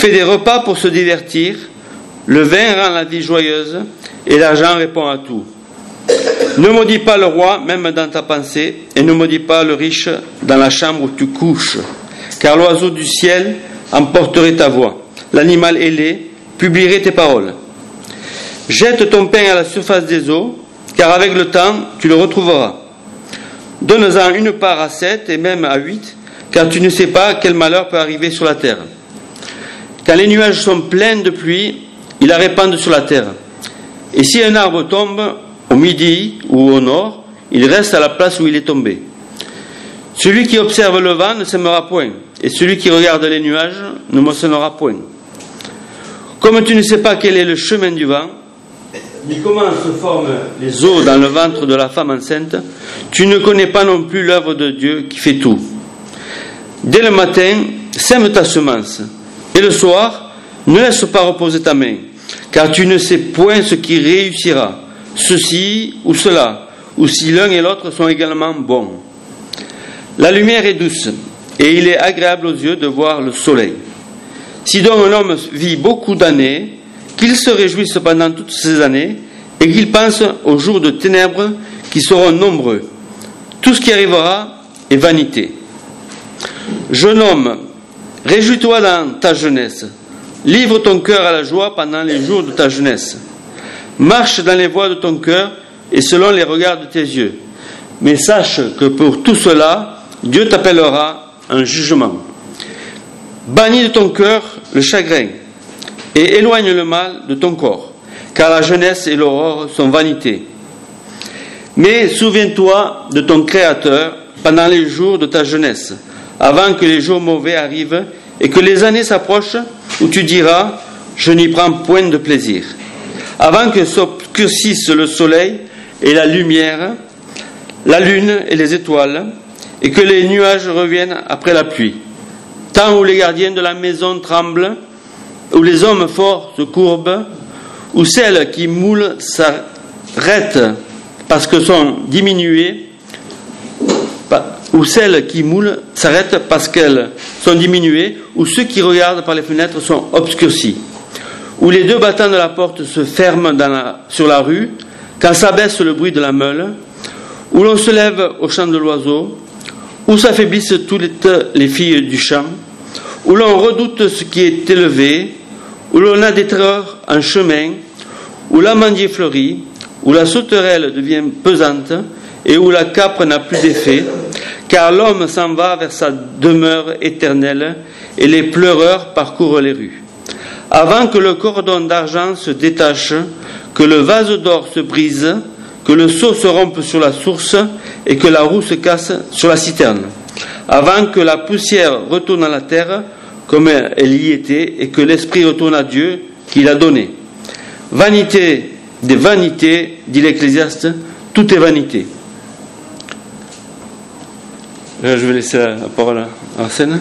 fait des repas pour se divertir, le vin rend la vie joyeuse et l'argent répond à tout. Ne maudis pas le roi, même dans ta pensée, et ne maudis pas le riche dans la chambre où tu couches, car l'oiseau du ciel emporterait ta voix, l'animal ailé publierait tes paroles. Jette ton pain à la surface des eaux, car avec le temps, tu le retrouveras. Donne-en une part à 7 et même à 8, car tu ne sais pas quel malheur peut arriver sur la terre. Quand les nuages sont pleins de pluie, ils la répandent sur la terre. Et si un arbre tombe au midi ou au nord, il reste à la place où il est tombé. Celui qui observe le vent ne sèmera point, et celui qui regarde les nuages ne moissonnera point. Comme tu ne sais pas quel est le chemin du vent, ni comment se forment les eaux dans le ventre de la femme enceinte, tu ne connais pas non plus l'œuvre de Dieu qui fait tout. Dès le matin, sème ta semence, et le soir, ne laisse pas reposer ta main, car tu ne sais point ce qui réussira, ceci ou cela, ou si l'un et l'autre sont également bons. La lumière est douce, et il est agréable aux yeux de voir le soleil. Si donc un homme vit beaucoup d'années, qu'il se réjouisse pendant toutes ces années, et qu'il pense aux jours de ténèbres qui seront nombreux. Tout ce qui arrivera est vanité. Jeune homme, réjouis-toi dans ta jeunesse. Livre ton cœur à la joie pendant les jours de ta jeunesse. Marche dans les voies de ton cœur et selon les regards de tes yeux. Mais sache que pour tout cela, Dieu t'appellera un jugement. Bannis de ton cœur le chagrin et éloigne le mal de ton corps, car la jeunesse et l'aurore sont vanité. Mais souviens-toi de ton Créateur pendant les jours de ta jeunesse, avant que les jours mauvais arrivent et que les années s'approchent où tu diras « je n'y prends point de plaisir ». Avant que s'obscurcissent le soleil et la lumière, la lune et les étoiles, et que les nuages reviennent après la pluie. Temps où les gardiens de la maison tremblent, où les hommes forts se courbent, où celles qui moulent s'arrêtent parce que sont diminuées, où celles qui moulent s'arrêtent parce qu'elles sont diminuées, où ceux qui regardent par les fenêtres sont obscurcis, où les deux battants de la porte se ferment sur la rue, quand s'abaisse le bruit de la meule, où l'on se lève au chant de l'oiseau, où s'affaiblissent toutes les filles du champ, où l'on redoute ce qui est élevé, où l'on a des terreurs en chemin, où l'amandier fleurit, où la sauterelle devient pesante, et où la capre n'a plus d'effet, car l'homme s'en va vers sa demeure éternelle, et les pleureurs parcourent les rues. Avant que le cordon d'argent se détache, que le vase d'or se brise, que le seau se rompe sur la source, et que la roue se casse sur la citerne. Avant que la poussière retourne à la terre, comme elle y était, et que l'esprit retourne à Dieu qui l'a donné. Vanité des vanités, dit l'Ecclésiaste, tout est vanité. Là, je vais laisser la parole à Arsène.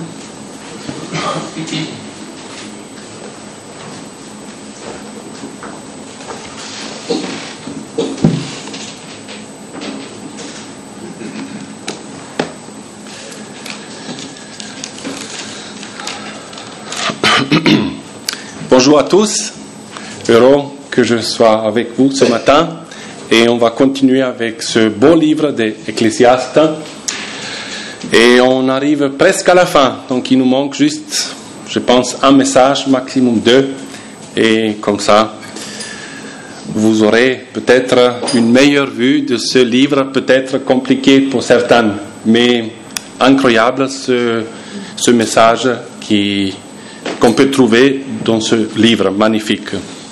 Bonjour à tous, heureux que je sois avec vous ce matin et on va continuer avec ce beau livre des Ecclésiastes et on arrive presque à la fin, donc il nous manque juste, je pense, un message, maximum 2 et comme ça vous aurez peut-être une meilleure vue de ce livre, peut-être compliqué pour certains, mais incroyable ce message qu'on peut trouver dans ce livre magnifique.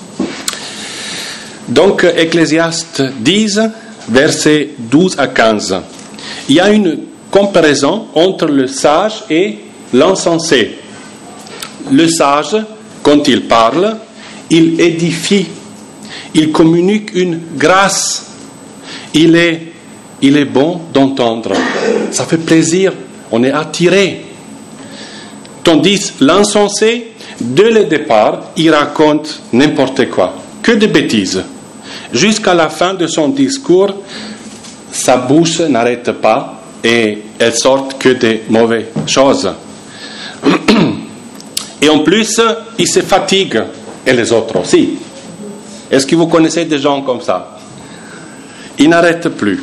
Donc, Ecclésiaste 10, versets 12 à 15. Il y a une comparaison entre le sage et l'insensé. Le sage, quand il parle, il édifie, il communique une grâce. Il est bon d'entendre. Ça fait plaisir, on est attiré. Tandis l'insensé, dès le départ, il raconte n'importe quoi, que des bêtises. Jusqu'à la fin de son discours, sa bouche n'arrête pas et elle sort que des mauvaises choses. Et en plus, ils se fatiguent, et les autres aussi. Est-ce que vous connaissez des gens comme ça? Ils n'arrêtent plus.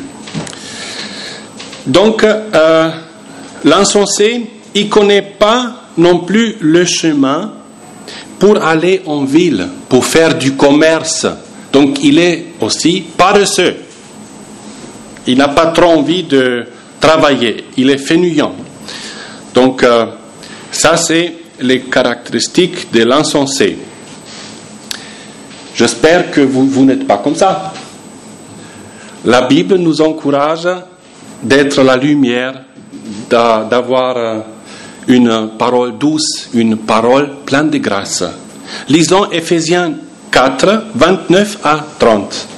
Donc, l'insensé, il ne connaît pas non plus le chemin pour aller en ville, pour faire du commerce. Donc, il est aussi paresseux. Il n'a pas trop envie de travailler. Il est fainéant. Donc, ça, c'est les caractéristiques de l'insensé. J'espère que vous n'êtes pas comme ça. La Bible nous encourage d'être la lumière, d'avoir une parole douce, une parole pleine de grâce. Lisons Éphésiens 4, 29 à 30.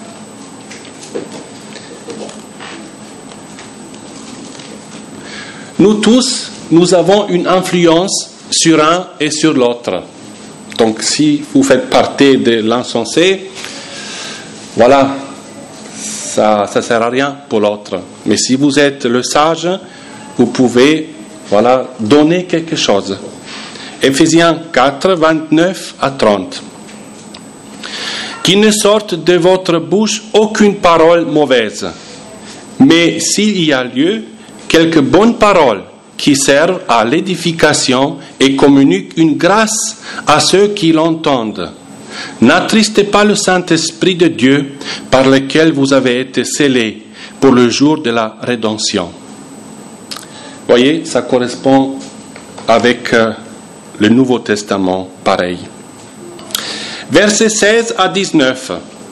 Nous tous, nous avons une influence sur un et sur l'autre. Donc si vous faites partie de l'insensé, voilà, ça ne sert à rien pour l'autre. Mais si vous êtes le sage, vous pouvez, voilà, donner quelque chose. Éphésiens 4, 29 à 30. Qu'il ne sorte de votre bouche aucune parole mauvaise, mais s'il y a lieu, quelques bonnes paroles qui servent à l'édification et communiquent une grâce à ceux qui l'entendent. N'attristez pas le Saint-Esprit de Dieu par lequel vous avez été scellés pour le jour de la rédemption. Voyez, ça correspond avec le Nouveau Testament, pareil. Versets 16 à 19.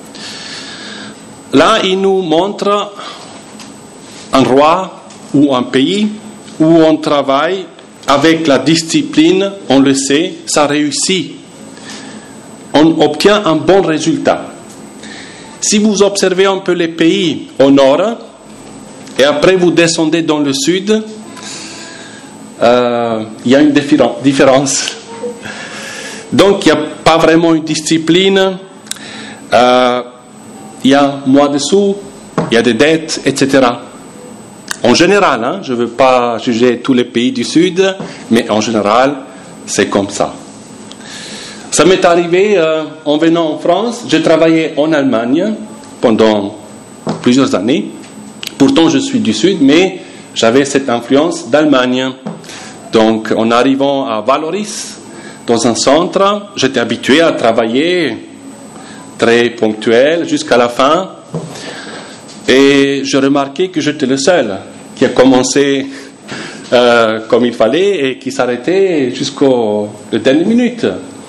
Là, il nous montre un roi ou un pays où on travaille avec la discipline, on le sait, ça réussit. On obtient un bon résultat. Si vous observez un peu les pays au nord, et après vous descendez dans le sud, il y a une différence. Donc il n'y a pas vraiment une discipline, il y a moins de sous, il y a des dettes, etc. En général, je ne veux pas juger tous les pays du Sud, mais en général, c'est comme ça. Ça m'est arrivé en venant en France. J'ai travaillé en Allemagne pendant plusieurs années. Pourtant, je suis du Sud, mais j'avais cette influence d'Allemagne. Donc, en arrivant à Valoris, dans un centre, j'étais habitué à travailler très ponctuel jusqu'à la fin. Et je remarquais que j'étais le seul qui a commencé comme il fallait et qui s'arrêtait jusqu'aux dernières minutes.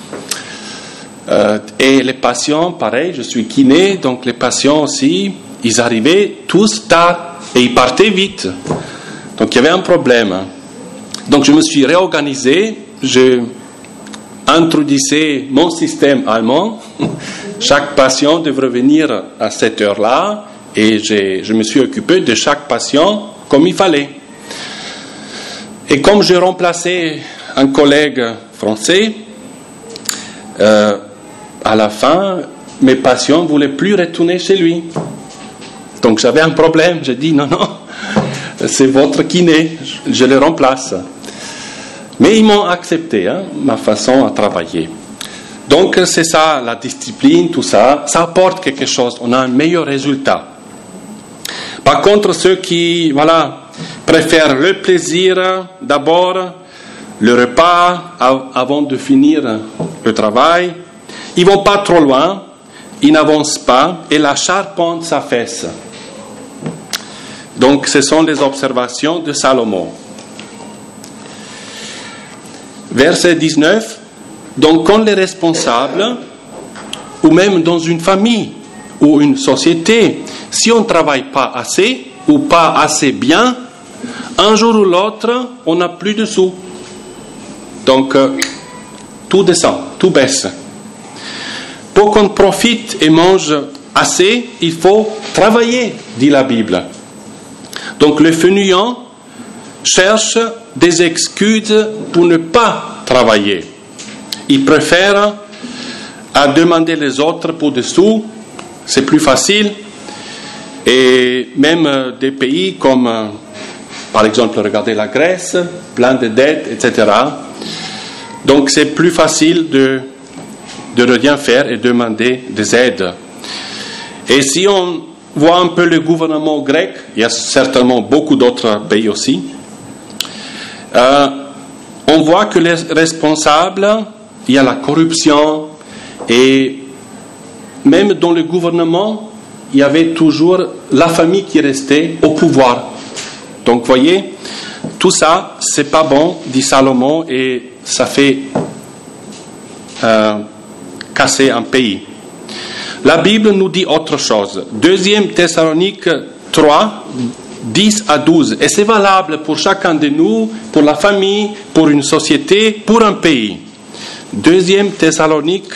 Et les patients, pareil, je suis kiné, donc les patients aussi, ils arrivaient tous tard et ils partaient vite. Donc il y avait un problème. Donc je me suis réorganisé, je introduisais mon système allemand. Chaque patient devrait venir à cette heure-là. Et je me suis occupé de chaque patient comme il fallait. Et comme j'ai remplacé un collègue français, à la fin, mes patients ne voulaient plus retourner chez lui. Donc j'avais un problème. J'ai dit non, c'est votre kiné, je le remplace. Mais ils m'ont accepté, ma façon à travailler. Donc c'est ça, la discipline, tout ça, ça apporte quelque chose. On a un meilleur résultat. Par contre, ceux qui préfèrent le plaisir d'abord, le repas avant de finir le travail, ils ne vont pas trop loin, ils n'avancent pas et la charpente s'affaisse. Donc, ce sont les observations de Salomon. Verset 19. Donc, quand les responsables, ou même dans une famille ou une société, si on ne travaille pas assez ou pas assez bien, un jour ou l'autre, on n'a plus de sous. Donc, tout descend, tout baisse. Pour qu'on profite et mange assez, il faut travailler, dit la Bible. Donc, le fainéant cherche des excuses pour ne pas travailler. Il préfère à demander les autres pour des sous, c'est plus facile. Et même des pays comme, par exemple, regardez la Grèce, plein de dettes, etc. Donc c'est plus facile de rien faire et demander des aides. Et si on voit un peu le gouvernement grec, il y a certainement beaucoup d'autres pays aussi, on voit que les responsables, il y a la corruption, et même dans le gouvernement, il y avait toujours la famille qui restait au pouvoir. Donc, vous voyez, tout ça, c'est pas bon, dit Salomon, et ça fait casser un pays. La Bible nous dit autre chose. 2 Thessaloniques 3, 10 à 12. Et c'est valable pour chacun de nous, pour la famille, pour une société, pour un pays. 2 Thessaloniques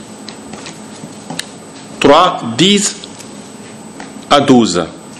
3, 10 à 12.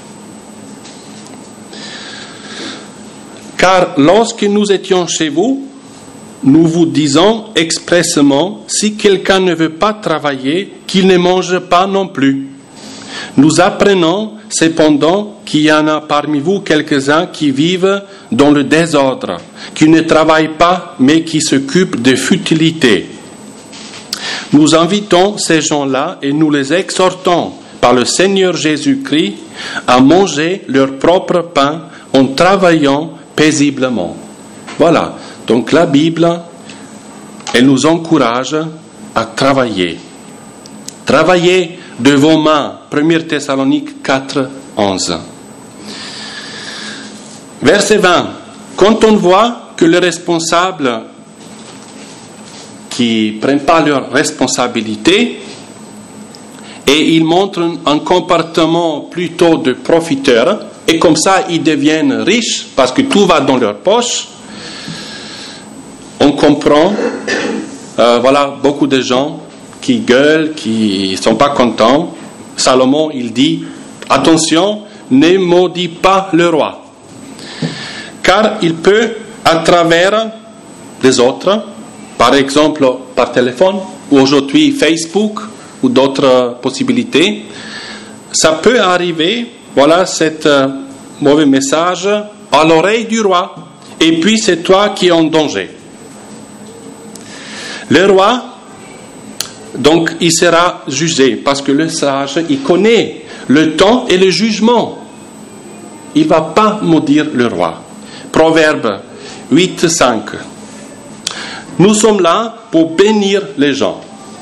Car lorsque nous étions chez vous, nous vous disons expressément, si quelqu'un ne veut pas travailler, qu'il ne mange pas non plus. Nous apprenons cependant qu'il y en a parmi vous quelques-uns qui vivent dans le désordre, qui ne travaillent pas, mais qui s'occupent de futilités. Nous invitons ces gens-là et nous les exhortons par le Seigneur Jésus-Christ à manger leur propre pain en travaillant paisiblement. Voilà. Donc la Bible, elle nous encourage à travailler. Travailler de vos mains. 1 Thessaloniques 4, 11. Verset 20. Quand on voit que les responsables qui ne prennent pas leurs responsabilités et ils montrent un comportement plutôt de profiteurs, et comme ça ils deviennent riches parce que tout va dans leur poche, on comprend, voilà, beaucoup de gens qui gueulent, qui ne sont pas contents. Salomon, il dit, attention, ne maudis pas le roi. Car il peut, à travers les autres, par exemple par téléphone, ou aujourd'hui Facebook, ou d'autres possibilités, ça peut arriver, voilà, cet mauvais message à l'oreille du roi, et puis c'est toi qui es en danger. Le roi, donc, il sera jugé, parce que le sage, il connaît le temps et le jugement. Il ne va pas maudire le roi. Proverbe 8, 5. Nous sommes là pour bénir les gens.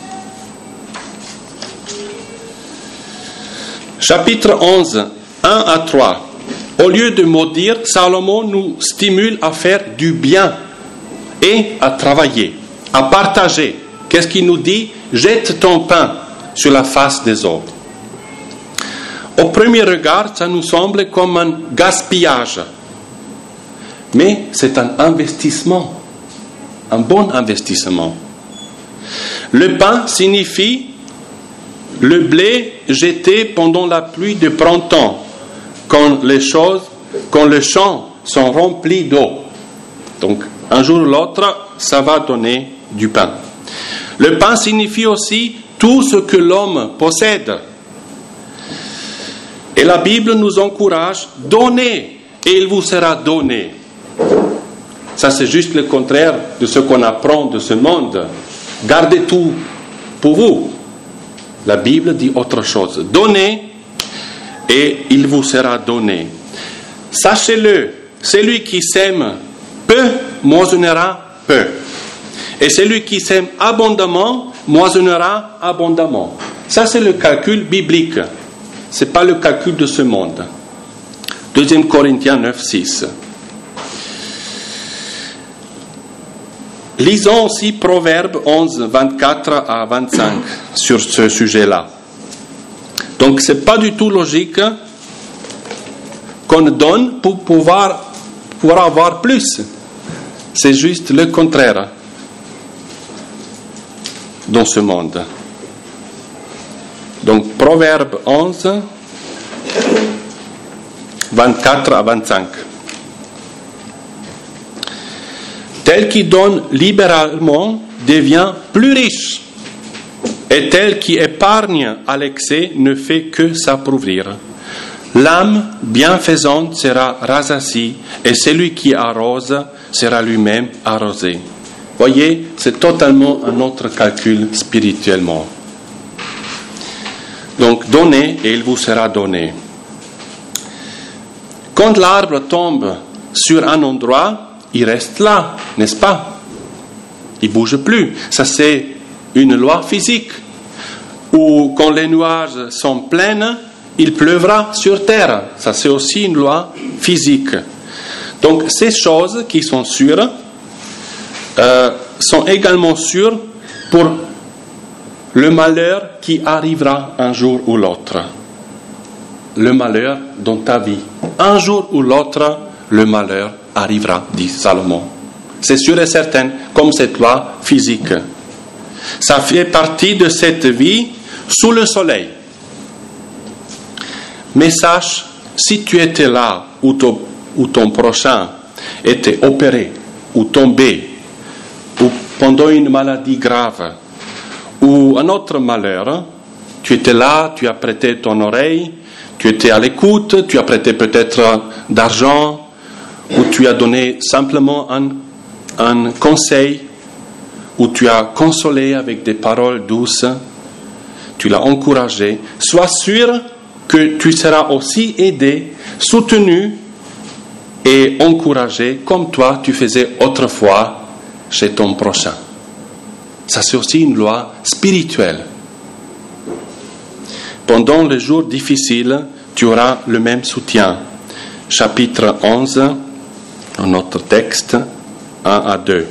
Chapitre 11, 1 à 3. Au lieu de maudire, Salomon nous stimule à faire du bien et à travailler, à partager. Qu'est-ce qu'il nous dit? Jette ton pain sur la face des autres. Au premier regard, ça nous semble comme un gaspillage. Mais c'est un investissement, un bon investissement. Le pain signifie le blé jeté pendant la pluie de printemps, quand les champs sont remplis d'eau. Donc, un jour ou l'autre, ça va donner du pain. Le pain signifie aussi tout ce que l'homme possède. Et la Bible nous encourage, donnez et il vous sera donné. Ça, c'est juste le contraire de ce qu'on apprend de ce monde. Gardez tout pour vous. La Bible dit autre chose. Donnez et il vous sera donné. Sachez-le, celui qui sème peu moissonnera peu. Et celui qui sème abondamment moissonnera abondamment. Ça, c'est le calcul biblique. Ce n'est pas le calcul de ce monde. 2 Corinthiens 9, 6. Lisons aussi Proverbe 11, 24 à 25 sur ce sujet-là. Donc, ce n'est pas du tout logique qu'on donne pour pouvoir avoir plus. C'est juste le contraire dans ce monde. Donc, Proverbe 11, 24 à 25. Tel qui donne libéralement devient plus riche, et tel qui épargne à l'excès ne fait que s'appauvrir. L'âme bienfaisante sera rassasiée, et celui qui arrose sera lui-même arrosé. Voyez, c'est totalement un autre calcul spirituellement. Donc, donnez et il vous sera donné. Quand l'arbre tombe sur un endroit, il reste là, n'est-ce pas? Il ne bouge plus. Ça, c'est une loi physique. Ou quand les nuages sont pleins, il pleuvra sur terre. Ça, c'est aussi une loi physique. Donc, ces choses qui sont sûres sont également sûres pour le malheur qui arrivera un jour ou l'autre. Le malheur dans ta vie. Un jour ou l'autre, le malheur arrivera, dit Salomon. C'est sûr et certain, comme cette loi physique. Ça fait partie de cette vie sous le soleil. Mais sache, si tu étais là où ton prochain était opéré, ou tombé, ou pendant une maladie grave, ou un autre malheur, tu étais là, tu as prêté ton oreille, tu étais à l'écoute, tu as prêté peut-être d'argent, ou tu as donné simplement un conseil, ou tu as consolé avec des paroles douces, tu l'as encouragé. Sois sûr que tu seras aussi aidé, soutenu et encouragé comme toi tu faisais autrefois chez ton prochain. Ça, c'est aussi une loi spirituelle. Pendant les jours difficiles, tu auras le même soutien. Chapitre 11, dans notre texte, 1 à 2.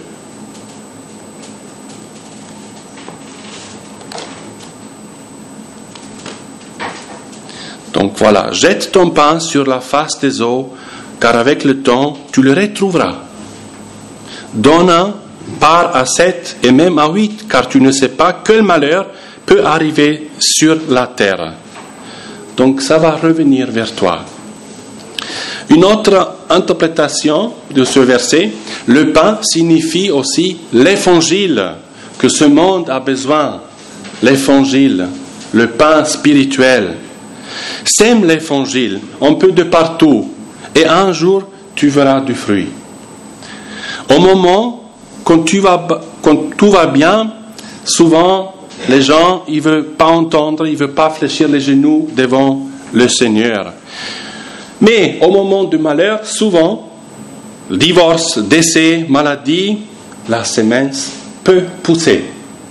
Donc voilà, jette ton pain sur la face des eaux, car avec le temps, tu le retrouveras. Donne part à 7 et même à 8, car tu ne sais pas quel malheur peut arriver sur la terre. Donc ça va revenir vers toi. Une autre interprétation de ce verset, le pain signifie aussi l'évangile que ce monde a besoin. L'évangile, le pain spirituel. Sème l'évangile un peu de partout et un jour tu verras du fruit. Au moment quand tout va bien, souvent les gens ils veulent pas entendre, ils veulent pas fléchir les genoux devant le Seigneur. Mais au moment du malheur, souvent, divorce, décès, maladie, la semence peut pousser.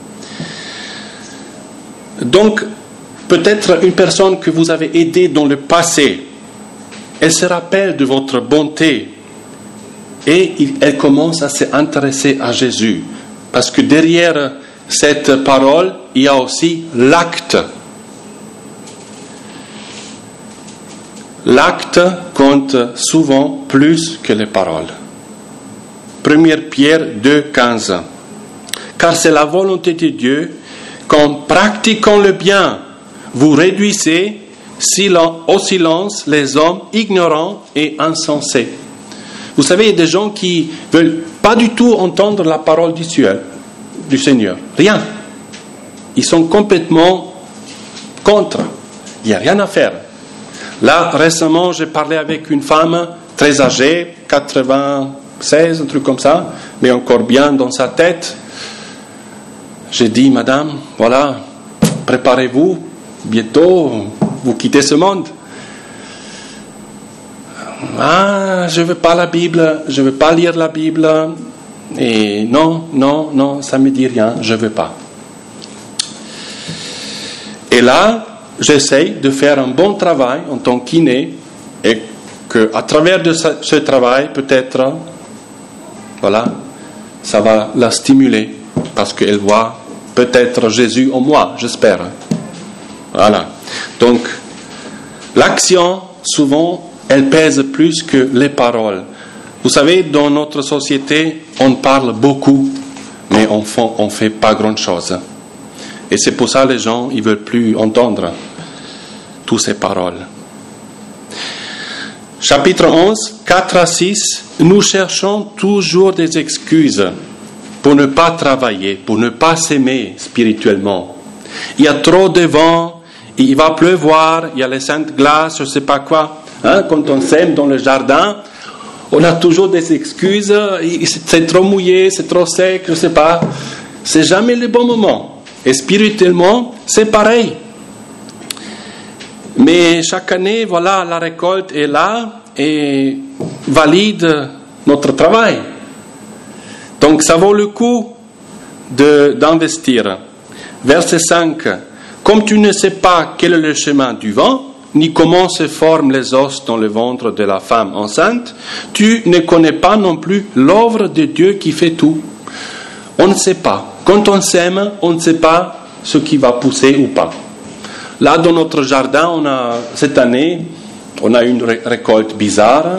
Donc, peut-être une personne que vous avez aidée dans le passé, elle se rappelle de votre bonté et elle commence à s'intéresser à Jésus. Parce que derrière cette parole, il y a aussi l'acte. L'acte compte souvent plus que les paroles. 1 Pierre 2, 15. Car c'est la volonté de Dieu qu'en pratiquant le bien, vous réduisez au silence les hommes ignorants et insensés. Vous savez, il y a des gens qui ne veulent pas du tout entendre la parole du Seigneur. Rien. Ils sont complètement contre. Il n'y a rien à faire. Là, récemment, j'ai parlé avec une femme très âgée, 96, un truc comme ça, mais encore bien dans sa tête. J'ai dit, madame, voilà, préparez-vous, bientôt, vous quittez ce monde. Ah, je ne veux pas la Bible, je ne veux pas lire la Bible. Et non, ça ne me dit rien, je ne veux pas. Et là, j'essaye de faire un bon travail en tant qu'iné et qu'à travers de ce travail, peut-être, voilà, ça va la stimuler parce qu'elle voit peut-être Jésus en moi, j'espère. Voilà. Donc, l'action, souvent, elle pèse plus que les paroles. Vous savez, dans notre société, on parle beaucoup, mais on ne fait pas grand-chose. Et c'est pour ça que les gens ne veulent plus entendre toutes ces paroles. Chapitre 11, 4 à 6, nous cherchons toujours des excuses pour ne pas travailler, pour ne pas s'aimer spirituellement. Il y a trop de vent, il va pleuvoir, il y a les saintes glaces, je ne sais pas quoi. Quand on sème dans le jardin, On a toujours des excuses, c'est trop mouillé, c'est trop sec, je ne sais pas. C'est jamais le bon moment. Et spirituellement, c'est pareil. Mais chaque année, voilà, la récolte est là et valide notre travail. Donc ça vaut le coup d'investir. Verset 5. Comme tu ne sais pas quel est le chemin du vent, ni comment se forment les os dans le ventre de la femme enceinte, tu ne connais pas non plus l'œuvre de Dieu qui fait tout. On ne sait pas. Quand on sème, on ne sait pas ce qui va pousser ou pas. Là, dans notre jardin, cette année, on a une récolte bizarre.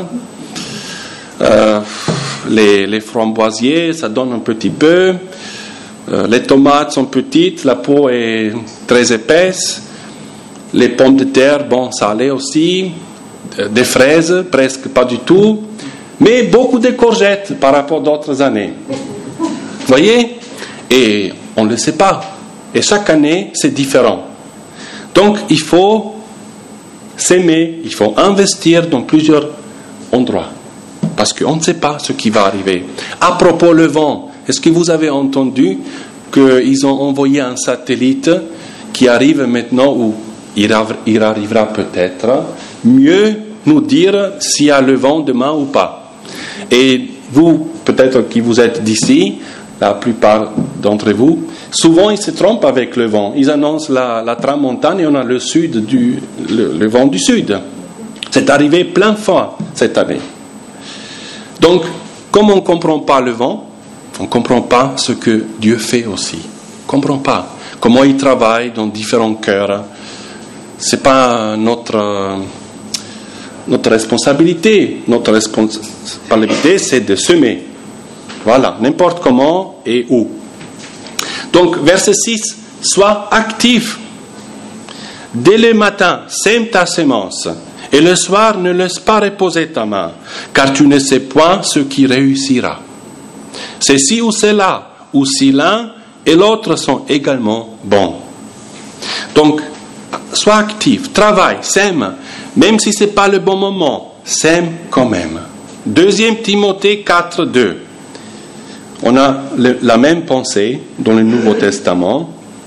Les framboisiers, ça donne un petit peu. Les tomates sont petites, la peau est très épaisse. Les pommes de terre, bon, ça allait aussi. Des fraises, presque pas du tout. Mais beaucoup de courgettes par rapport à d'autres années. Vous voyez? Et on ne le sait pas. Et chaque année, c'est différent. Donc, il faut s'aimer, il faut investir dans plusieurs endroits. Parce qu'on ne sait pas ce qui va arriver. À propos le vent, est-ce que vous avez entendu qu'ils ont envoyé un satellite qui arrive maintenant, ou il arrivera peut-être, mieux nous dire s'il y a le vent demain ou pas. Et vous, peut-être que vous êtes d'ici, la plupart d'entre vous, souvent ils se trompent avec le vent. Ils annoncent la tramontane et on a le vent du sud. C'est arrivé plein de fois cette année. Donc, comme on ne comprend pas le vent, on ne comprend pas ce que Dieu fait aussi. On ne comprend pas comment il travaille dans différents cœurs. Ce n'est pas notre responsabilité. Notre responsabilité, c'est de semer. Voilà, n'importe comment et où. Donc, verset 6, sois actif. Dès le matin, sème ta semence, et le soir, ne laisse pas reposer ta main, car tu ne sais point ce qui réussira. C'est ci ou cela, ou si l'un et l'autre sont également bons. Donc, sois actif, travaille, sème, même si ce n'est pas le bon moment, sème quand même. 2 Timothée 4, 2. On a la même pensée dans le Nouveau Testament.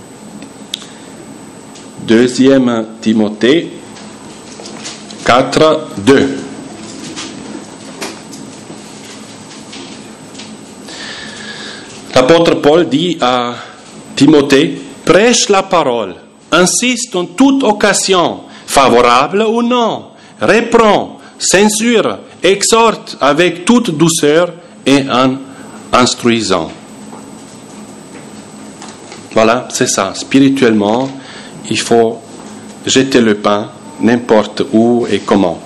2 Timothée 4, 2. L'apôtre Paul dit à Timothée, prêche la parole, insiste en toute occasion, favorable ou non, reprend, censure, exhorte avec toute douceur et en instruisant. Voilà, c'est ça. Spirituellement, il faut jeter le pain n'importe où et comment.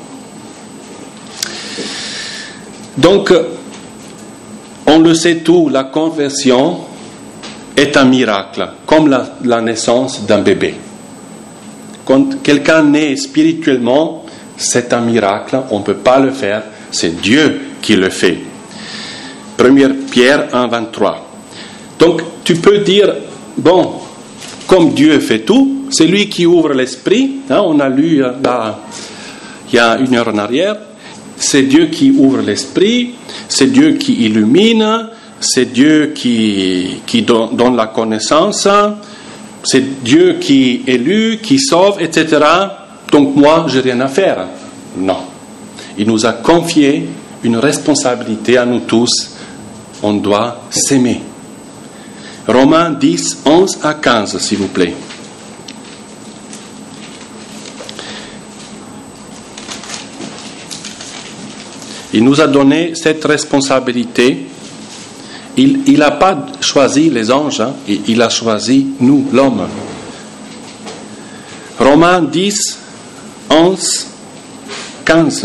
Donc, on le sait tout, la conversion est un miracle, comme la naissance d'un bébé. Quand quelqu'un naît spirituellement, c'est un miracle, on ne peut pas le faire, c'est Dieu qui le fait. 1 Pierre 1, 23. Donc, tu peux dire, bon, comme Dieu fait tout, c'est lui qui ouvre l'esprit. Hein, on a lu là, il y a 1 heure en arrière. C'est Dieu qui ouvre l'esprit, c'est Dieu qui illumine, c'est Dieu qui donne la connaissance, c'est Dieu qui élit, qui sauve, etc. Donc moi, je n'ai rien à faire. Non. Il nous a confié une responsabilité à nous tous. On doit s'aimer. Romains 10, 11 à 15, s'il vous plaît. Il nous a donné cette responsabilité. Il n'a pas choisi les anges, hein, il a choisi nous, l'homme. Romains 10, 11, 15.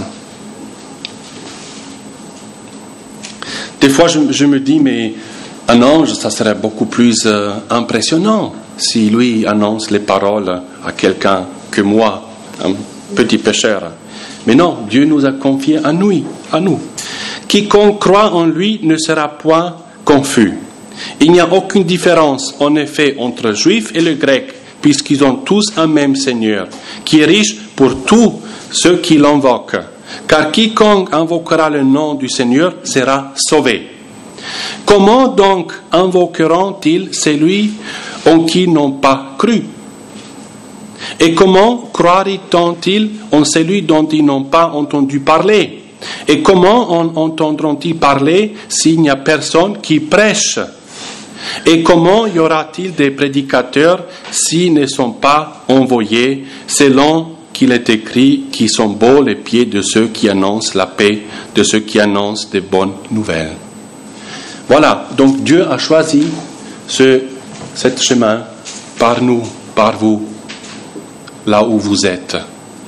Des fois, je me dis, mais un ange, ça serait beaucoup plus impressionnant si lui annonce les paroles à quelqu'un que moi, un petit pécheur. Mais non, Dieu nous a confié à nous. Quiconque croit en lui ne sera point confus. Il n'y a aucune différence, en effet, entre le juif et le grec, puisqu'ils ont tous un même Seigneur, qui est riche pour tous ceux qui l'invoquent. car quiconque invoquera le nom du Seigneur sera sauvé. Comment donc invoqueront-ils celui en qui n'ont pas cru? Et comment croiront-ils en celui dont ils n'ont pas entendu parler? Et comment entendront-ils parler s'il n'y a personne qui prêche? Et comment y aura-t-il des prédicateurs s'ils ne sont pas envoyés, selon qu'il est écrit, qui sont beaux les pieds de ceux qui annoncent la paix, de ceux qui annoncent de bonnes nouvelles. Voilà, donc Dieu a choisi ce chemin par nous, par vous, là où vous êtes.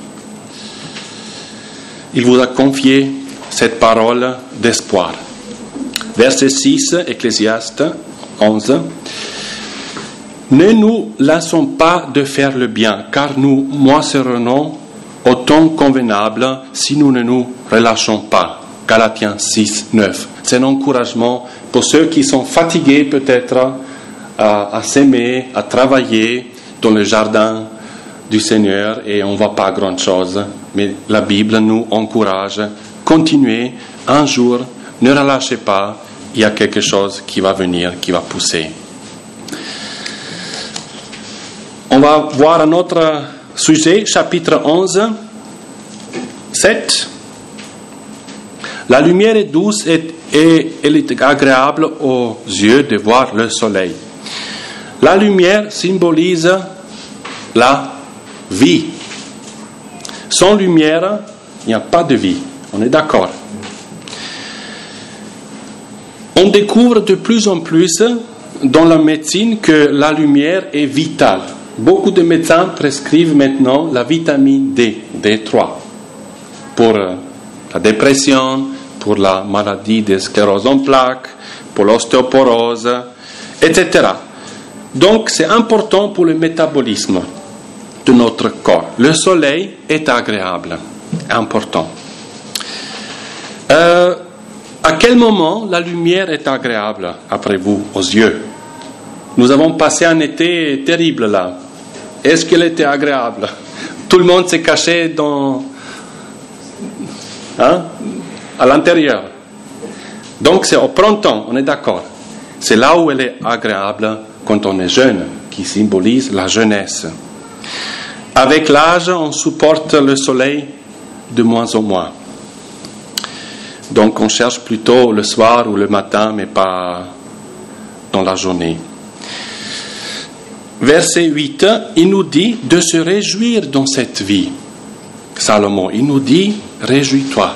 Il vous a confié cette parole d'espoir. Verset 6, Ecclésiaste 11. Ne nous lassons pas de faire le bien, car nous moissonnerons au temps convenable si nous ne nous relâchons pas. Galatiens 6, 9. C'est un encouragement pour ceux qui sont fatigués peut-être à s'aimer, à travailler dans le jardin du Seigneur et on ne voit pas grand-chose. Mais la Bible nous encourage. Continuez un jour, ne relâchez pas, il y a quelque chose qui va venir, qui va pousser. On va voir un autre sujet, chapitre 11, 7. La lumière est douce et elle est agréable aux yeux de voir le soleil. La lumière symbolise la vie. Sans lumière, il n'y a pas de vie. On est d'accord. On découvre de plus en plus dans la médecine que la lumière est vitale. Beaucoup de médecins prescrivent maintenant la vitamine D, D3, pour la dépression, pour la maladie de sclérose en plaques, pour l'ostéoporose, etc. Donc c'est important pour le métabolisme de notre corps. Le soleil est agréable, important. À quel moment la lumière est agréable, après vous, aux yeux? Nous avons passé un été terrible là. Est-ce qu'elle était agréable? Tout le monde s'est caché à l'intérieur. Donc c'est au printemps, on est d'accord. C'est là où elle est agréable quand on est jeune, qui symbolise la jeunesse. Avec l'âge, on supporte le soleil de moins en moins. Donc on cherche plutôt le soir ou le matin, mais pas dans la journée. Verset 8, il nous dit de se réjouir dans cette vie. Salomon, il nous dit, réjouis-toi.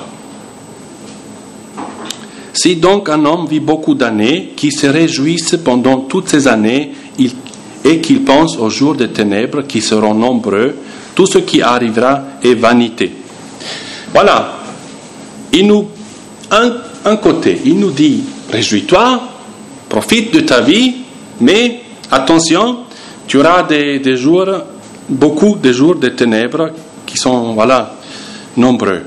Si donc un homme vit beaucoup d'années, qui se réjouisse pendant toutes ces années et qu'il pense aux jours de ténèbres qui seront nombreux, tout ce qui arrivera est vanité. Voilà. Un côté, il nous dit, réjouis-toi, profite de ta vie, mais attention, tu auras des jours, beaucoup de jours de ténèbres qui sont, nombreux.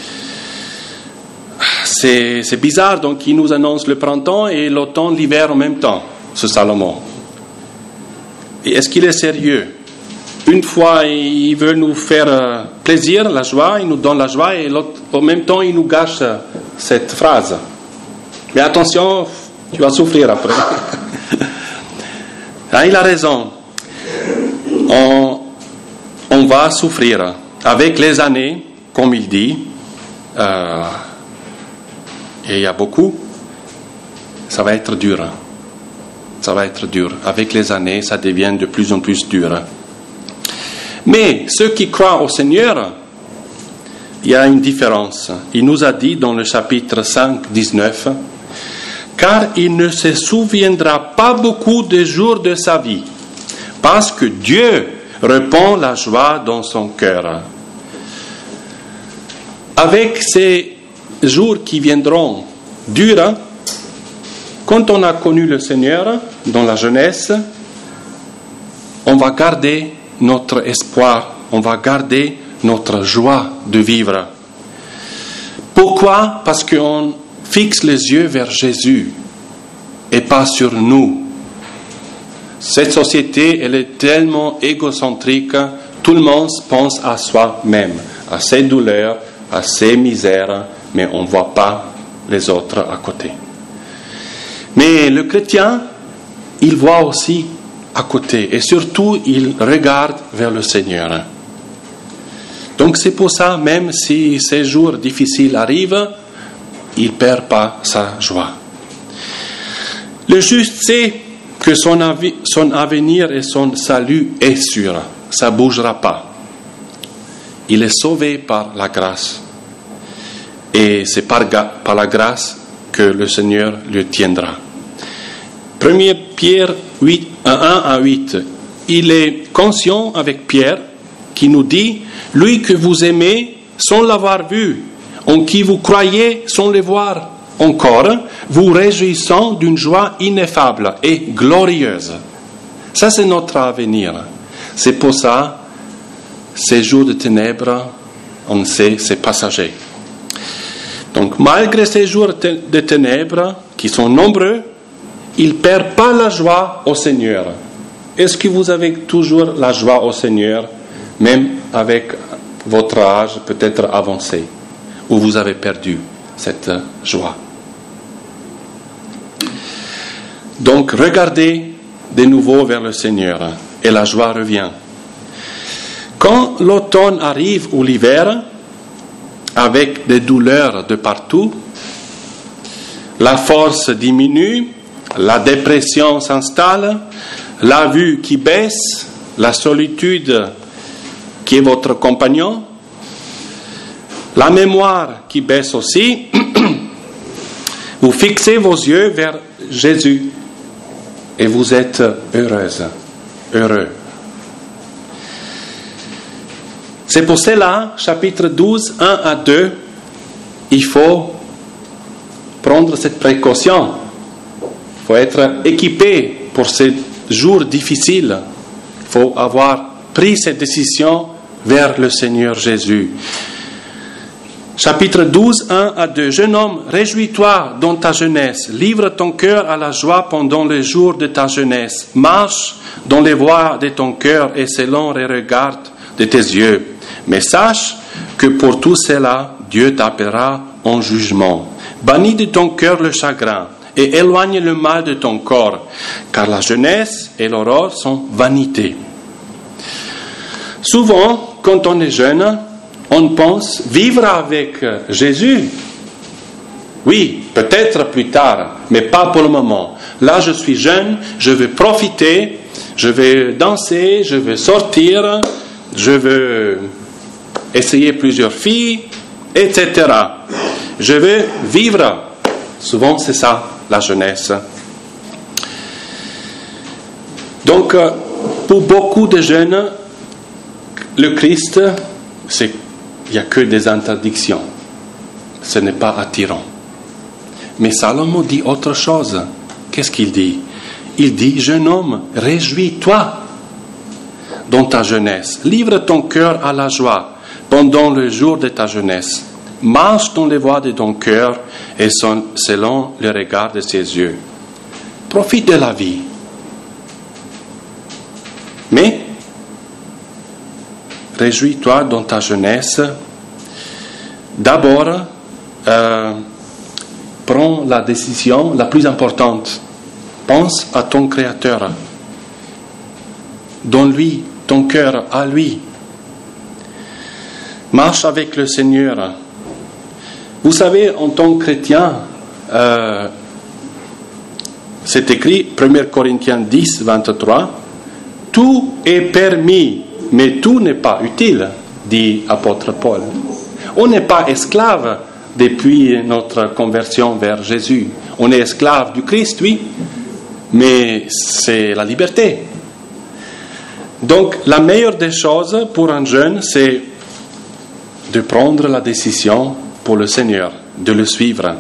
C'est bizarre, donc il nous annonce le printemps et l'automne, l'hiver en même temps, ce Salomon. Et est-ce qu'il est sérieux? Une fois, il veut nous faire plaisir, la joie, il nous donne la joie, et en même temps, il nous gâche cette phrase. Mais attention, tu vas souffrir après. Il a raison. On va souffrir. Avec les années, comme il dit, et il y a beaucoup, ça va être dur. Ça va être dur. Avec les années, ça devient de plus en plus dur. Mais ceux qui croient au Seigneur, il y a une différence. Il nous a dit dans le chapitre 5, 19, « Car il ne se souviendra pas beaucoup des jours de sa vie, parce que Dieu répand la joie dans son cœur. » Avec ces jours qui viendront durs, quand on a connu le Seigneur dans la jeunesse, on va garder notre espoir, on va garder notre joie de vivre. Pourquoi? Parce qu'on fixe les yeux vers Jésus et pas sur nous. Cette société, elle est tellement égocentrique, tout le monde pense à soi-même, à ses douleurs, à ses misères, mais on ne voit pas les autres à côté. Mais le chrétien, il voit aussi à côté, et surtout, il regarde vers le Seigneur. Donc c'est pour ça, même si ces jours difficiles arrivent, il ne perd pas sa joie. Le juste sait que son avenir et son salut est sûr, ça ne bougera pas. Il est sauvé par la grâce. Et c'est par la grâce que le Seigneur le tiendra. 1 Pierre 8, 1 à 8, il est conscient avec Pierre qui nous dit « Lui que vous aimez sans l'avoir vu, en qui vous croyez sans le voir encore, vous réjouissant d'une joie ineffable et glorieuse. » Ça, c'est notre avenir. C'est pour ça, ces jours de ténèbres, on sait, c'est passager. Donc, malgré ces jours de ténèbres, qui sont nombreux, il ne perd pas la joie au Seigneur. Est-ce que vous avez toujours la joie au Seigneur, même avec votre âge peut-être avancé, ou vous avez perdu cette joie? Donc, regardez de nouveau vers le Seigneur, et la joie revient. Quand l'automne arrive ou l'hiver, avec des douleurs de partout, la force diminue, la dépression s'installe, la vue qui baisse, la solitude qui est votre compagnon, la mémoire qui baisse aussi, vous fixez vos yeux vers Jésus et vous êtes heureuse, heureux. C'est pour cela, chapitre 12, 1 à 2, il faut prendre cette précaution. Il faut être équipé pour ces jours difficiles. Il faut avoir pris cette décision vers le Seigneur Jésus. Chapitre 12, 1 à 2. Jeune homme, réjouis-toi dans ta jeunesse. Livre ton cœur à la joie pendant les jours de ta jeunesse. Marche dans les voies de ton cœur et selon les regards de tes yeux. Mais sache que pour tout cela, Dieu t'appellera en jugement. Bannis de ton cœur le chagrin et éloigne le mal de ton corps, car la jeunesse et l'aurore sont vanité. Souvent, quand on est jeune, on pense vivre avec Jésus. Oui, peut-être plus tard, mais pas pour le moment. Là, je suis jeune, je veux profiter, je veux danser, je veux sortir, je veux essayer plusieurs filles, etc. Je veux vivre. Souvent, c'est ça, la jeunesse. Donc, pour beaucoup de jeunes, le Christ, il n'y a que des interdictions. Ce n'est pas attirant. Mais Salomon dit autre chose. Qu'est-ce qu'il dit? Il dit, jeune homme, réjouis-toi dans ta jeunesse. Livre ton cœur à la joie pendant le jour de ta jeunesse. Marche dans les voies de ton cœur et selon le regard de ses yeux. Profite de la vie. Mais, réjouis-toi dans ta jeunesse. D'abord, prends la décision la plus importante. Pense à ton Créateur. Donne-lui ton cœur à lui. Marche avec le Seigneur. Vous savez, en tant que chrétien, c'est écrit, 1 Corinthiens 10, 23, « Tout est permis, mais tout n'est pas utile », dit apôtre Paul. On n'est pas esclave depuis notre conversion vers Jésus. On est esclave du Christ, oui, mais c'est la liberté. Donc, la meilleure des choses pour un jeune, c'est de prendre la décision pour le Seigneur, de le suivre.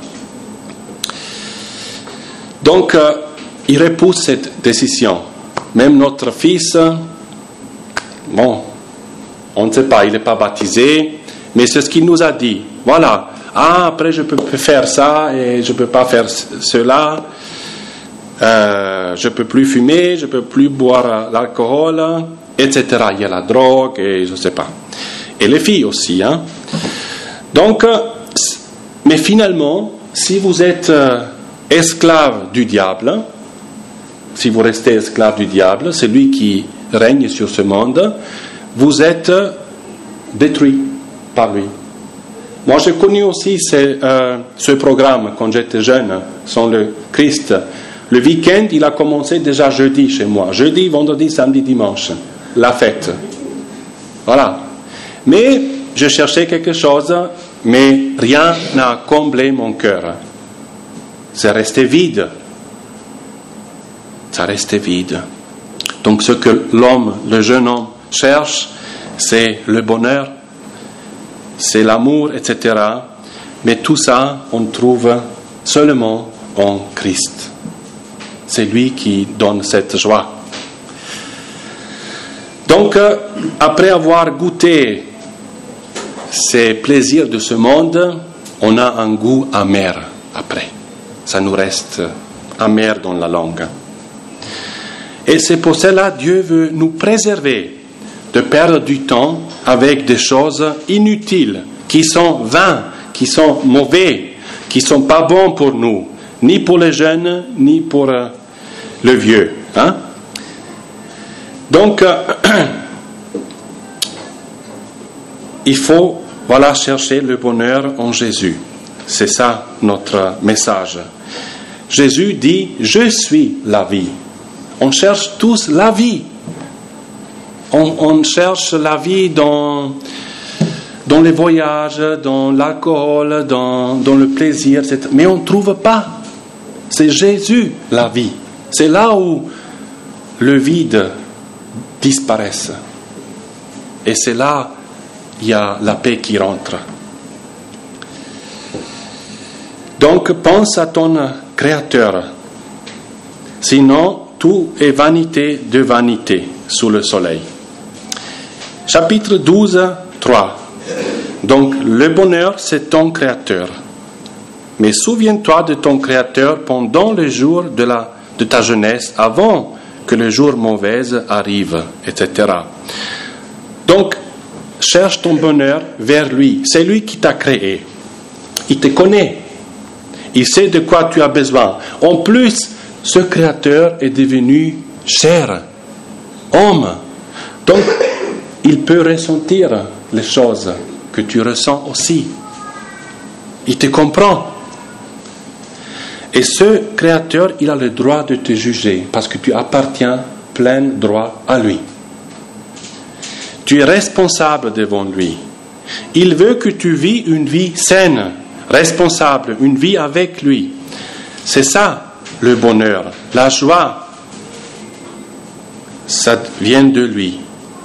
Donc, il repousse cette décision. Même notre fils, bon, on ne sait pas, il n'est pas baptisé, mais c'est ce qu'il nous a dit. Voilà, après je peux faire ça et je ne peux pas faire cela. Je ne peux plus fumer, je ne peux plus boire l'alcool, etc. Il y a la drogue et je ne sais pas. Et les filles aussi, hein. Donc, mais finalement, si vous êtes esclave du diable, si vous restez esclave du diable, c'est lui qui règne sur ce monde, vous êtes détruit par lui. Moi, j'ai connu aussi ce programme quand j'étais jeune, sans le Christ. Le week-end, il a commencé déjà jeudi chez moi. Jeudi, vendredi, samedi, dimanche. La fête. Voilà. Mais je cherchais quelque chose, mais rien n'a comblé mon cœur. C'est resté vide. Ça restait vide. Donc ce que l'homme, le jeune homme, cherche, c'est le bonheur, c'est l'amour, etc. Mais tout ça, on trouve seulement en Christ. C'est lui qui donne cette joie. Donc, après avoir goûté ces plaisirs de ce monde, on a un goût amer après. Ça nous reste amer dans la langue. Et c'est pour cela que Dieu veut nous préserver de perdre du temps avec des choses inutiles, qui sont vaines, qui sont mauvais, qui ne sont pas bons pour nous, ni pour les jeunes, ni pour le vieux. Hein? Donc, il faut chercher le bonheur en Jésus. C'est ça notre message. Jésus dit, je suis la vie. On cherche tous la vie. On cherche la vie dans les voyages, dans l'alcool, dans le plaisir, etc. Mais on ne trouve pas. C'est Jésus la vie. C'est là où le vide disparaît. Et c'est là il y a la paix qui rentre. Donc pense à ton Créateur. Sinon, tout est vanité de vanité sous le soleil. Chapitre 12, 3. Donc, le bonheur, c'est ton Créateur. Mais souviens-toi de ton Créateur pendant le jour de ta jeunesse, avant que le jour mauvais arrive, etc. Donc, cherche ton bonheur vers lui. C'est lui qui t'a créé. Il te connaît. Il sait de quoi tu as besoin. En plus, ce Créateur est devenu chair, homme. Donc, il peut ressentir les choses que tu ressens aussi. Il te comprend. Et ce Créateur, il a le droit de te juger parce que tu appartiens plein droit à lui. Tu es responsable devant lui. Il veut que tu vis une vie saine, responsable, une vie avec lui. C'est ça le bonheur, la joie. Ça vient de lui.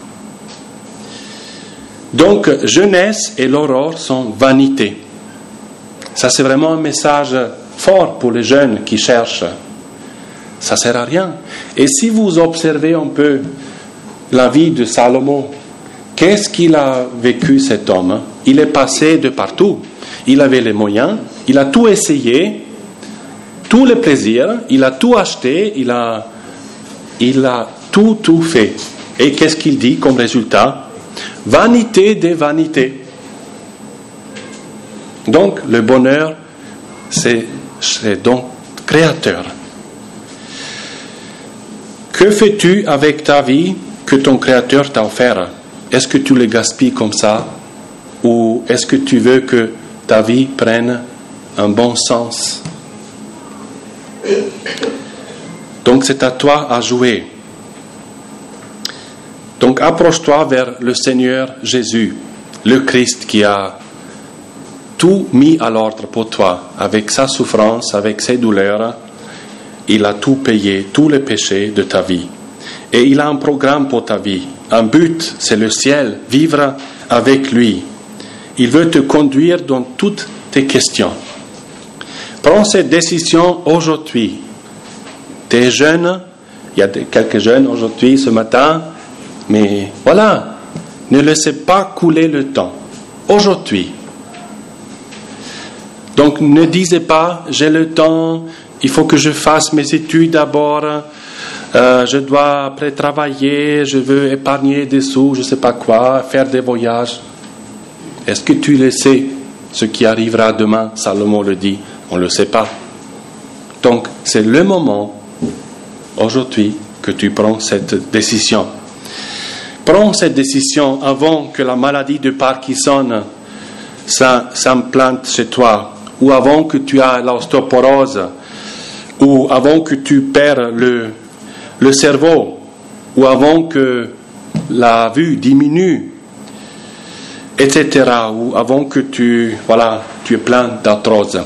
Donc, jeunesse et l'aurore sont vanité. Ça, c'est vraiment un message fort pour les jeunes qui cherchent. Ça ne sert à rien. Et si vous observez un peu la vie de Salomon, qu'est-ce qu'il a vécu cet homme? Il est passé de partout. Il avait les moyens, il a tout essayé, tous les plaisirs, il a tout acheté, il a tout fait. Et qu'est-ce qu'il dit comme résultat? Vanité des vanités. Donc, le bonheur, c'est donc Créateur. Que fais-tu avec ta vie que ton Créateur t'a offert? Est-ce que tu le gaspilles comme ça? Ou est-ce que tu veux que ta vie prenne un bon sens? Donc, c'est à toi à jouer. Donc, approche-toi vers le Seigneur Jésus, le Christ qui a tout mis à l'ordre pour toi, avec sa souffrance, avec ses douleurs. Il a tout payé, tous les péchés de ta vie. Et il a un programme pour ta vie. Un but, c'est le ciel, vivre avec lui. Il veut te conduire dans toutes tes questions. Prends cette décision aujourd'hui. Tu es jeune, il y a quelques jeunes aujourd'hui, ce matin, mais voilà, ne laissez pas couler le temps. Aujourd'hui. Donc ne disez pas, j'ai le temps, il faut que je fasse mes études d'abord, je dois après travailler, je veux épargner des sous, je ne sais pas quoi, faire des voyages. Est-ce que tu le sais? Ce qui arrivera demain, Salomon le dit, on ne le sait pas. Donc, c'est le moment, aujourd'hui, que tu prends cette décision. Prends cette décision avant que la maladie de Parkinson s'implante chez toi, ou avant que tu aies l'ostéoporose, ou avant que tu perds le cerveau, ou avant que la vue diminue, etc., ou avant que tu es plein d'arthrose.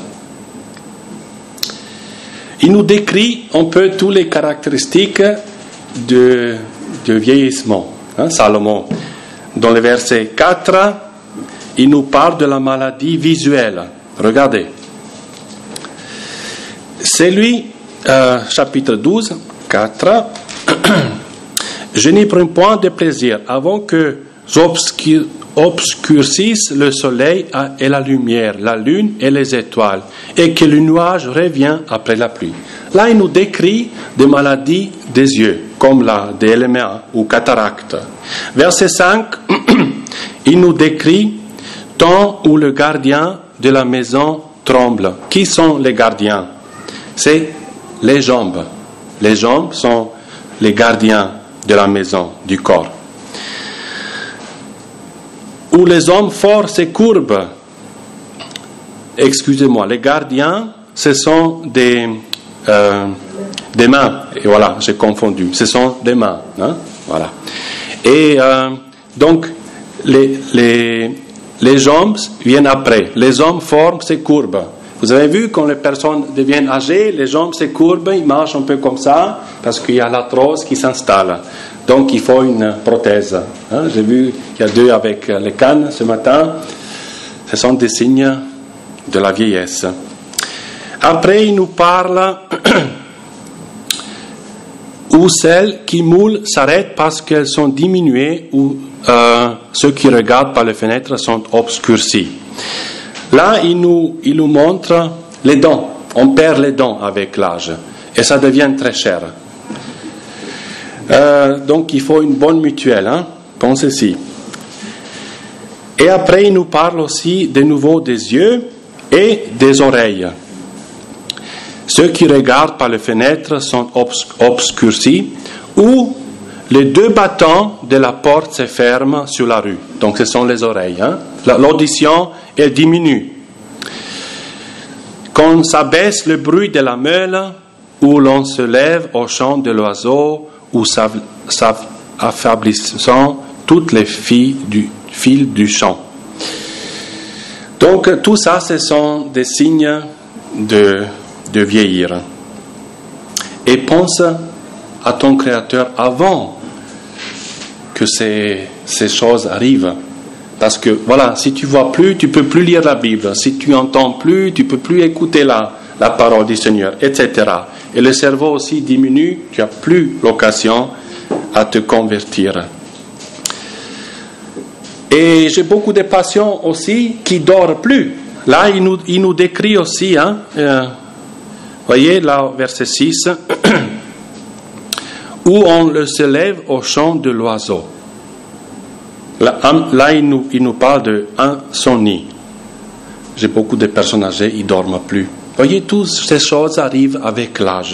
Il nous décrit un peu toutes les caractéristiques de vieillissement. Salomon, dans le verset 4, il nous parle de la maladie visuelle. Regardez. C'est lui, chapitre 12, 4. Je n'y prends point de plaisir avant que j'obscurcisse le soleil et la lumière, la lune et les étoiles, et que le nuage revient après la pluie. Là, il nous décrit des maladies des yeux, comme la DLMA ou cataracte. Verset 5, il nous décrit temps où le gardien de la maison tremble. Qui sont les gardiens? C'est les jambes. Les jambes sont les gardiens de la maison, du corps. Où les hommes forts se courbent. Excusez-moi, les gardiens, ce sont des mains. Et voilà, j'ai confondu. Ce sont des mains. Voilà. Et donc, les jambes viennent après. Les hommes forts se courbent. Vous avez vu, quand les personnes deviennent âgées, les jambes se courbent, ils marchent un peu comme ça, parce qu'il y a l'arthrose qui s'installe. Donc, il faut une prothèse. J'ai vu qu'il y a 2 avec les cannes ce matin. Ce sont des signes de la vieillesse. Après, il nous parle où celles qui moulent s'arrêtent parce qu'elles sont diminuées ou ceux qui regardent par les fenêtres sont obscurcis. Là, il nous montre les dents. On perd les dents avec l'âge et ça devient très cher. Donc, il faut une bonne mutuelle. Pensez-y. Et après, il nous parle aussi de nouveau des yeux et des oreilles. Ceux qui regardent par les fenêtres sont obscurcis ou les 2 battants de la porte se ferment sur la rue. Donc, ce sont les oreilles. L'audition, elle diminue. Quand s'abaisse le bruit de la meule, ou l'on se lève au chant de l'oiseau, ou s'affaiblissant toutes les fils du chant. Donc, tout ça, ce sont des signes de vieillir. Et pense à ton Créateur avant que ces choses arrivent. Parce que, voilà, si tu vois plus, tu peux plus lire la Bible. Si tu entends plus, tu peux plus écouter la parole du Seigneur, etc. Et le cerveau aussi diminue, tu n'as plus l'occasion à te convertir. Et j'ai beaucoup de patients aussi qui ne dorment plus. Là, il nous décrit aussi, voyez, là, verset 6, où on se lève au chant de l'oiseau. Là, il nous parle d'insomnie. J'ai beaucoup de personnes âgées, ils ne dorment plus. Voyez, toutes ces choses arrivent avec l'âge.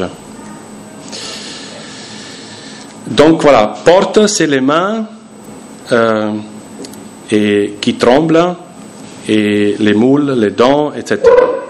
Donc voilà, porte, c'est les mains et qui tremblent, et les moules, les dents, etc.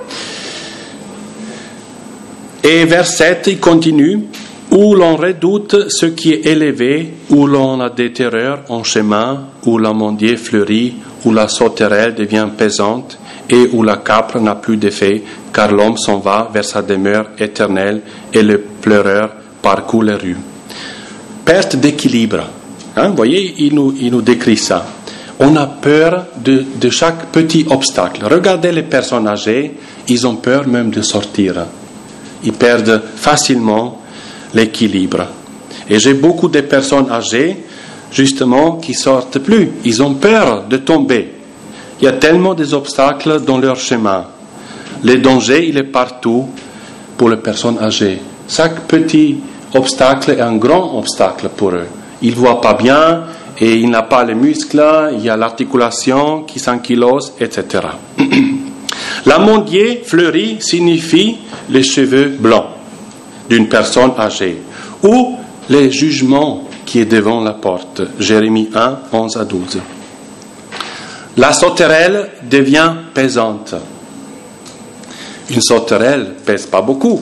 Et verset 7, il continue. Où l'on redoute ce qui est élevé, où l'on a des terreurs en chemin, où l'amandier fleurit, où la sauterelle devient pesante, et où la capre n'a plus d'effet, car l'homme s'en va vers sa demeure éternelle, et le pleureur parcourt les rues. Perte d'équilibre. Vous voyez, il nous décrit ça. On a peur de chaque petit obstacle. Regardez les personnes âgées, ils ont peur même de sortir. Ils perdent facilement l'équilibre. Et j'ai beaucoup de personnes âgées, justement, qui sortent plus. Ils ont peur de tomber. Il y a tellement d'obstacles dans leur chemin. Le danger, il est partout pour les personnes âgées. Chaque petit obstacle est un grand obstacle pour eux. Ils ne voient pas bien, et il n'a pas les muscles, il y a l'articulation qui s'ankylose, etc. L'amandier fleuri signifie les cheveux blancs d'une personne âgée ou les jugements qui est devant la porte. Jérémie 1, 11 à 12. La sauterelle devient pesante. Une sauterelle pèse pas beaucoup.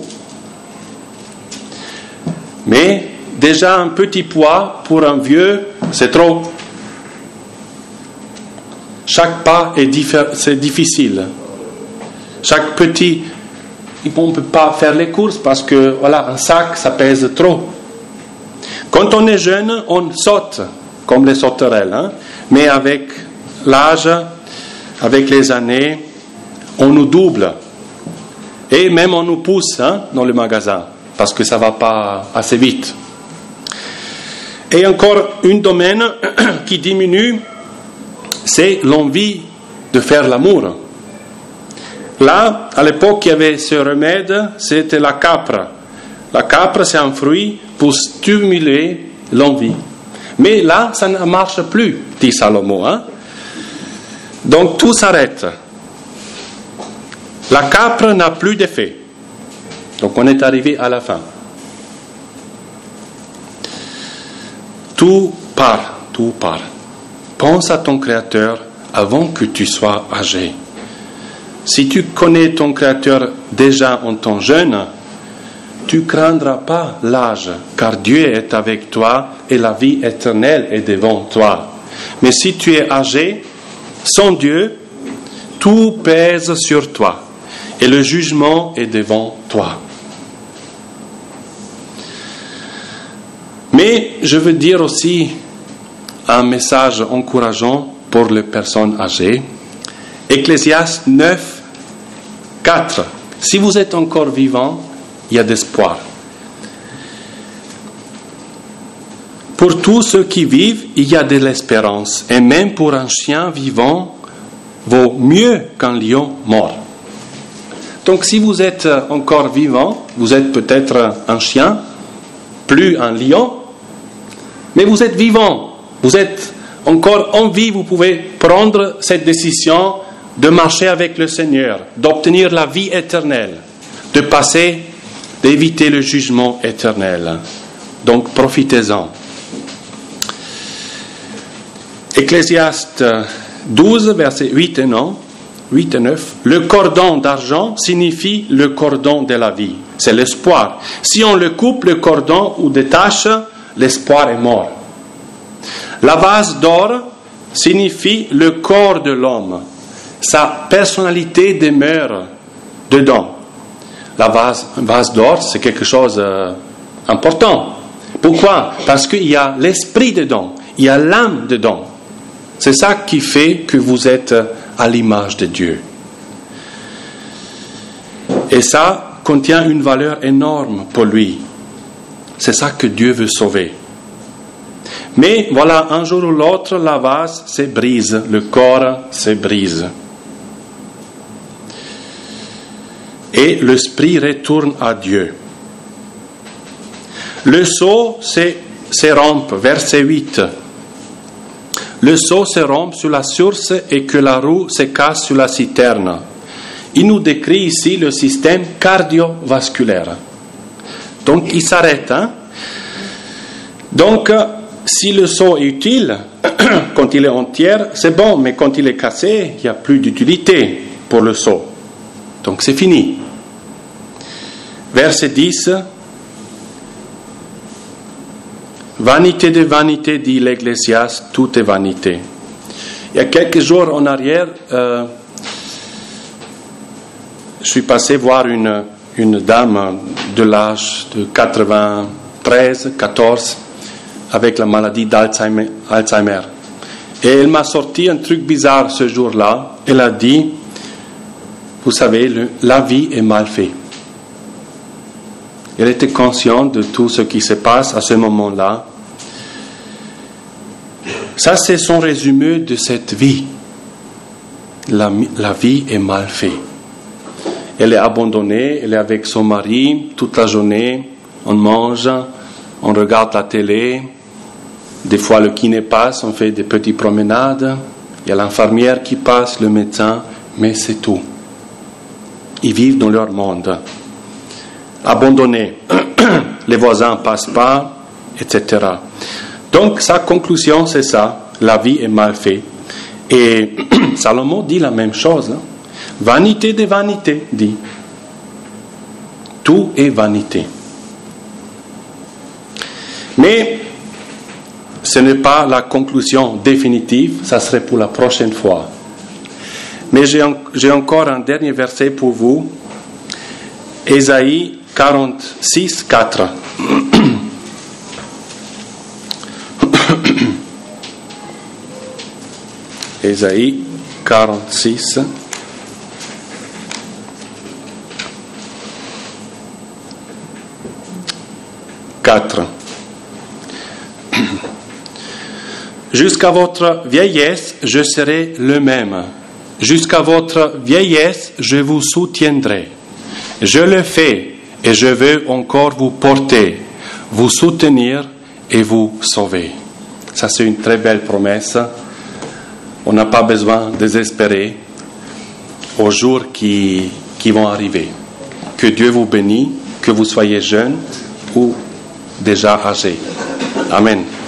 Mais déjà un petit poids pour un vieux, c'est trop. Chaque pas c'est difficile. Chaque petit, on ne peut pas faire les courses parce que voilà, un sac, ça pèse trop. Quand on est jeune, on saute comme les sauterelles, hein? Mais avec l'âge, avec les années, on nous double. Et même on nous pousse dans le magasin parce que ça ne va pas assez vite. Et encore un domaine qui diminue, c'est l'envie de faire l'amour. Là, à l'époque, il y avait ce remède, c'était la capre. La capre, c'est un fruit pour stimuler l'envie. Mais là, ça ne marche plus, dit Salomon. Hein? Donc, tout s'arrête. La capre n'a plus d'effet. Donc, on est arrivé à la fin. Tout part, tout part. Pense à ton Créateur avant que tu sois âgé. Si tu connais ton Créateur déjà en temps jeune, tu ne craindras pas l'âge, car Dieu est avec toi et la vie éternelle est devant toi. Mais si tu es âgé, sans Dieu, tout pèse sur toi et le jugement est devant toi. Mais je veux dire aussi un message encourageant pour les personnes âgées. Ecclésiaste 9, 4. Si vous êtes encore vivant, il y a d'espoir. Pour tous ceux qui vivent, il y a de l'espérance. Et même pour un chien vivant, vaut mieux qu'un lion mort. Donc si vous êtes encore vivant, vous êtes peut-être un chien, plus un lion, mais vous êtes vivant, vous êtes encore en vie, vous pouvez prendre cette décision de marcher avec le Seigneur, d'obtenir la vie éternelle, de passer, d'éviter le jugement éternel. Donc profitez-en. Ecclésiaste 12, versets 8 et 9. Le cordon d'argent signifie le cordon de la vie. C'est l'espoir. Si on le coupe, le cordon ou détache, l'espoir est mort. La vase d'or signifie le corps de l'homme. Sa personnalité demeure dedans. La vase d'or, c'est quelque chose d'important. Pourquoi? Parce qu'il y a l'esprit dedans, il y a l'âme dedans. C'est ça qui fait que vous êtes à l'image de Dieu. Et ça contient une valeur énorme pour lui. C'est ça que Dieu veut sauver. Mais voilà, un jour ou l'autre, la vase se brise, le corps se brise. Et l'esprit retourne à Dieu. Le seau se rompt, verset 8. Le seau se rompt sur la source et que la roue se casse sur la citerne. Il nous décrit ici le système cardiovasculaire. Donc il s'arrête. Donc si le seau est utile, quand il est entier, c'est bon, mais quand il est cassé, il n'y a plus d'utilité pour le seau. Donc c'est fini. Verset 10. Vanité de vanité, dit l'Ecclésiaste, tout est vanité. Il y a quelques jours en arrière, je suis passé voir une dame de l'âge de 93, 14, avec la maladie d'Alzheimer. Et elle m'a sorti un truc bizarre ce jour-là. Elle a dit, vous savez, la vie est mal faite. Elle était consciente de tout ce qui se passe à ce moment-là. Ça, c'est son résumé de cette vie. La vie est mal faite. Elle est abandonnée, elle est avec son mari toute la journée. On mange, on regarde la télé. Des fois, le kiné passe, on fait des petites promenades. Il y a l'infirmière qui passe, le médecin, mais c'est tout. Ils vivent dans leur monde. Abandonnés. Les voisins ne passent pas, etc. Donc, sa conclusion, c'est ça. La vie est mal faite. Et Salomon dit la même chose. Hein? Vanité de vanité, dit. Tout est vanité. Mais ce n'est pas la conclusion définitive, ça serait pour la prochaine fois. Mais j'ai encore un dernier verset pour vous. Ésaïe 46, 4. Ésaïe 46, 4. Jusqu'à votre vieillesse, je serai le même. Jusqu'à votre vieillesse, je vous soutiendrai. Je le fais et je veux encore vous porter, vous soutenir et vous sauver. Ça, c'est une très belle promesse. On n'a pas besoin de désespérer aux jours qui vont arriver. Que Dieu vous bénisse, que vous soyez jeune ou déjà âgé. Amen.